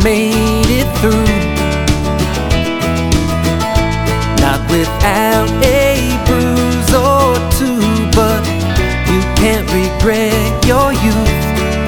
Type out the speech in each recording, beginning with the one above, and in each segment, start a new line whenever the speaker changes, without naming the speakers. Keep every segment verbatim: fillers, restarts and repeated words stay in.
made it through, not without a bruise or two, but you can't regret your youth.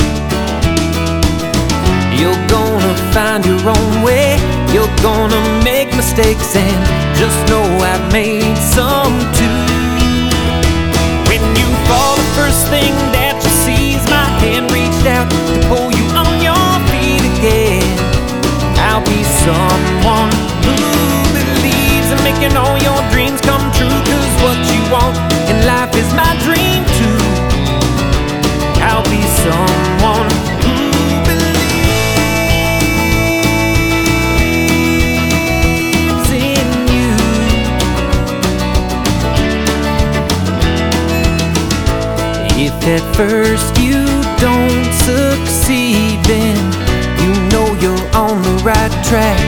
You're gonna find your own way, you're gonna make mistakes, and just know I've made some too. When you fall, the first thing that you see is my hand reached out to pull you on your feet again. I'll be someone who believes in making all your dreams come true, 'cause what you want in life is my dream too. I'll be someone who believes in you. If at first you don't succeed, then you know you're on the right track.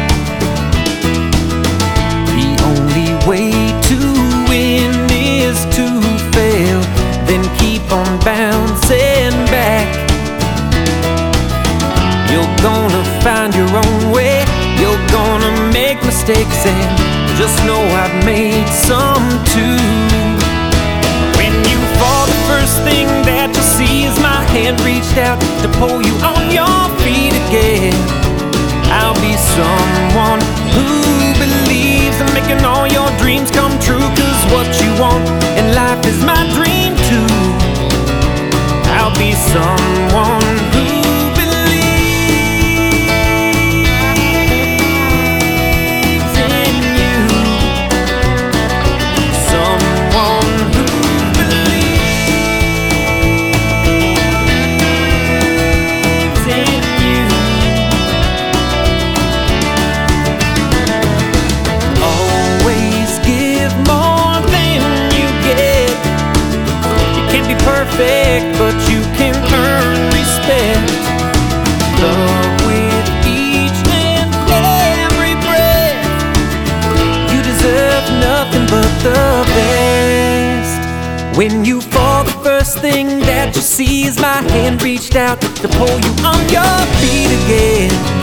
The only way to win is to fail, then keep on bouncing back. You're gonna find your own way, you're gonna make mistakes, and just know I've made some too. When you fall, the first thing that you see is my hand reached out to pull you on your feet again. I'll be someone who believes in making all your dreams come true, 'cause what you want in life is my dream too. I'll be someone who believes in you. Someone who believes in you. Always give more than you get. You can't be perfect, but you can earn respect. Love with each and every breath. You deserve nothing but the best. When you fall, the first thing that you see is my hand reached out to pull you on your feet again.